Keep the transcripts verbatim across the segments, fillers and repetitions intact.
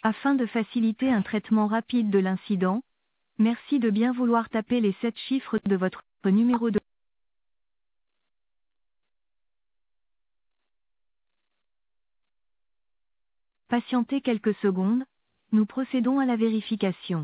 Afin de faciliter un traitement rapide de l'incident, merci de bien vouloir taper les sept chiffres de votre numéro de... Patientez quelques secondes, nous procédons à la vérification.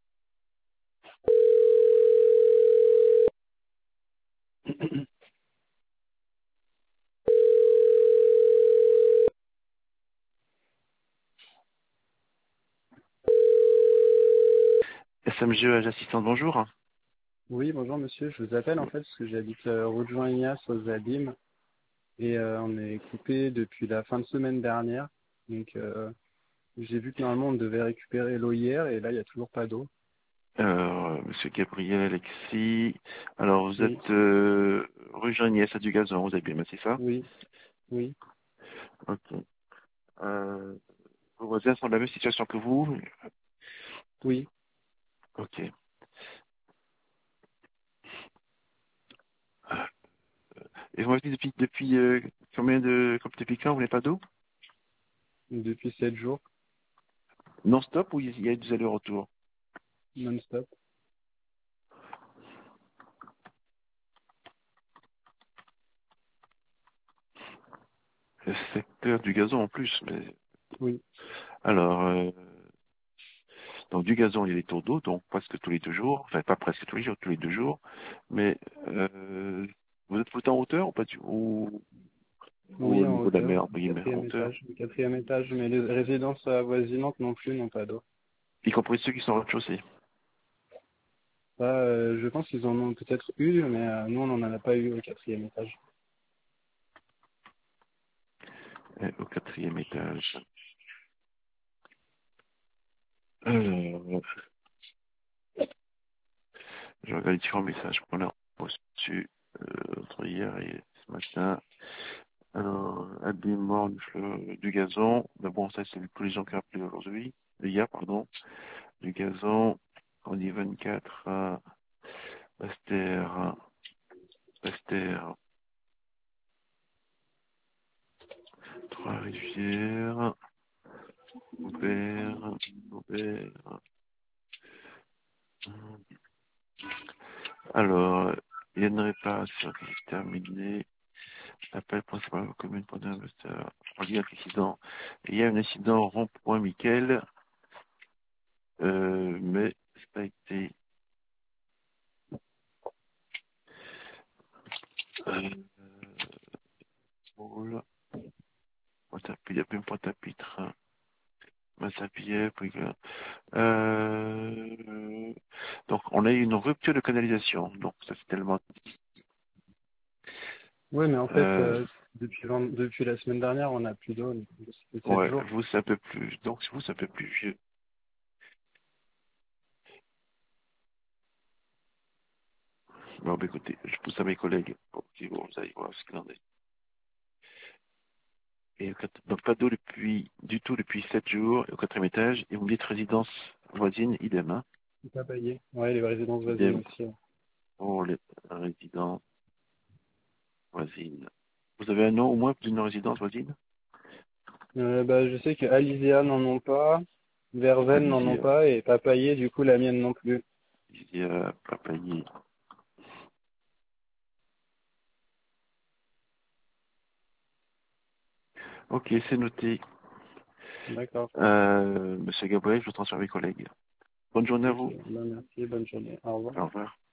S M G, assistante, bonjour. Oui, bonjour monsieur, je vous appelle en fait parce que j'habite euh, rue de Jean Ignace aux Abîmes et euh, on est coupé depuis la fin de semaine dernière. Donc euh, j'ai vu que normalement on devait récupérer l'eau hier et là il n'y a toujours pas d'eau. Euh, Monsieur Gabriel Alexis. Alors, vous Oui, êtes euh, rue Jean-Niès à du Gazon, vous avez bien, c'est ça? oui, oui, Ok. Euh, vos voisins sont dans la même situation que vous? oui. Ok. Et vous m'avez dit depuis, depuis euh, combien de, comme depuis quand vous n'avez pas d'eau? Depuis sept jours, Non-stop ou il y a des allers-retours? non-stop. Le secteur du gazon en plus. Mais... Oui, Alors, euh, donc du gazon, il y a des tours d'eau, donc presque tous les deux jours. Enfin, pas presque tous les jours, tous les deux jours. Mais euh, vous êtes tout en hauteur ou pas du, ou, ou oui, au en niveau de la hauteur, mer, entre au guillemets, en quatrième hauteur? étage, au quatrième étage, mais les résidences avoisinantes non plus n'ont pas d'eau. Y compris ceux qui sont au rez-de-chaussée. Ça, euh, je pense qu'ils en ont peut-être eu, mais euh, nous on n'en a pas eu au quatrième étage. Euh, au quatrième étage. Alors, je regarde les différents messages qu'on a reçus euh, entre hier et ce matin. Alors, habillement du, fleu- du gazon. Mais bon, ça, c'est tous les gens qui ont appelé aujourd'hui. Hier, pardon. Du gazon. On dit vingt-quatre à Basse-Terre, Basse-Terre, Trois-Rivières, Aubert, Aubert. Alors, il y a une réparation qui est terminée. Appel principal aux communes pour un investeur. On dit accident. Il y a un incident au rond-point Miquel, euh, mais ça a été euh, drôle. Pointe-à-Pitre, il y a plus une Pointe-à-Pitre. Massapillet, puis euh, euh, donc on a eu une rupture de canalisation. Donc ça c'est tellement Oui, mais en fait, euh, euh, depuis, vend- depuis la semaine dernière, on n'a plus d'eau, donc c'est sept ouais, jours. vous c'est un peu plus donc vous c'est un peu plus vieux. Bon bah, écoutez, je pousse à mes collègues pour qu'ils vont vous allez voir ce qu'il en est. Et au quat- donc pas d'eau depuis du tout depuis sept jours et au quatrième étage, et vous me dites résidence voisine, idem, hein, C'est pas payé. Ouais, les résidences voisines idem aussi. Ouais. pour les résidences voisines. Vous avez un nom au moins d'une résidence voisine? Euh, bah, je sais que Alysia n'en ont pas, Verveine n'en ont Alizia, pas, et Papayer, du coup, la mienne non plus. Alizia, Papayi. Ok, c'est noté. D'accord. Euh, Monsieur Gabriel, je vous transfère mes collègues. Bonne journée à Ok, vous. bah, merci, bonne journée. Au revoir. Au revoir.